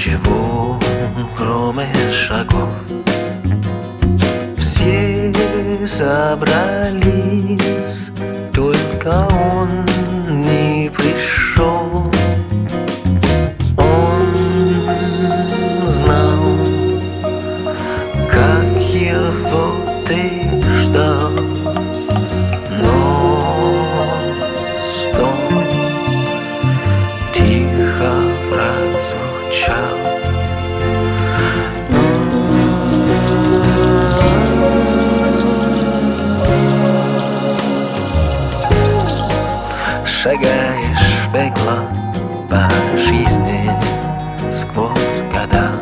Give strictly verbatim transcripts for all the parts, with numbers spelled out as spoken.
ничего, кроме шагов. Все собрались, только он не пришел. Он знал, как его ты ждал, но стон тихо прозвучал. Шагаешь бегло по жизни сквозь года.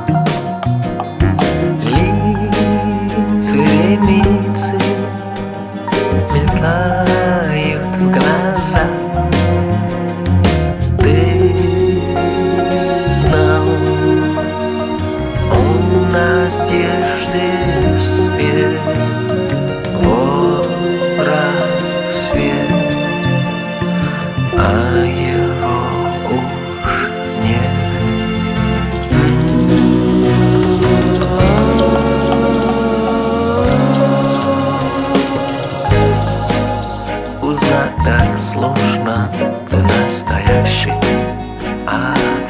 Лица реницы мелькают в глаза. Ты знал, он надежды свет, в рассвет, а его уж нет. Узнать так сложно, кто настоящий, а